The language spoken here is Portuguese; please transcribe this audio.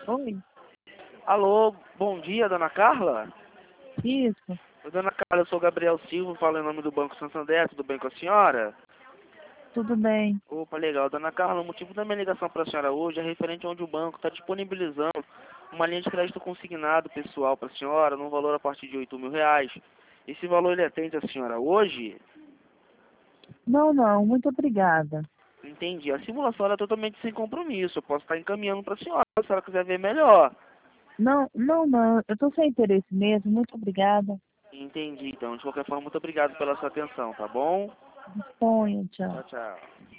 Oi, Alô, bom dia, dona Carla? isso, Oi, dona Carla, eu sou Gabriel Silva, falo em nome do Banco Santander, tudo bem com a senhora? tudo bem. Opa, legal. Dona Carla, o motivo da minha ligação para a senhora hoje é referente a onde o banco está disponibilizando uma linha de crédito consignado pessoal para a senhora, num valor a partir de R$ 8.000. Esse valor ele atende a senhora hoje? Não, não, muito obrigada. Entendi. A simulação era totalmente sem compromisso. Eu posso estar encaminhando para a senhora, se a senhora quiser ver melhor. Não, não, não, eu estou sem interesse mesmo, muito obrigada. Entendi, então. De qualquer forma, muito obrigado pela sua atenção, tá bom? Disponha, tchau. Tchau, tchau.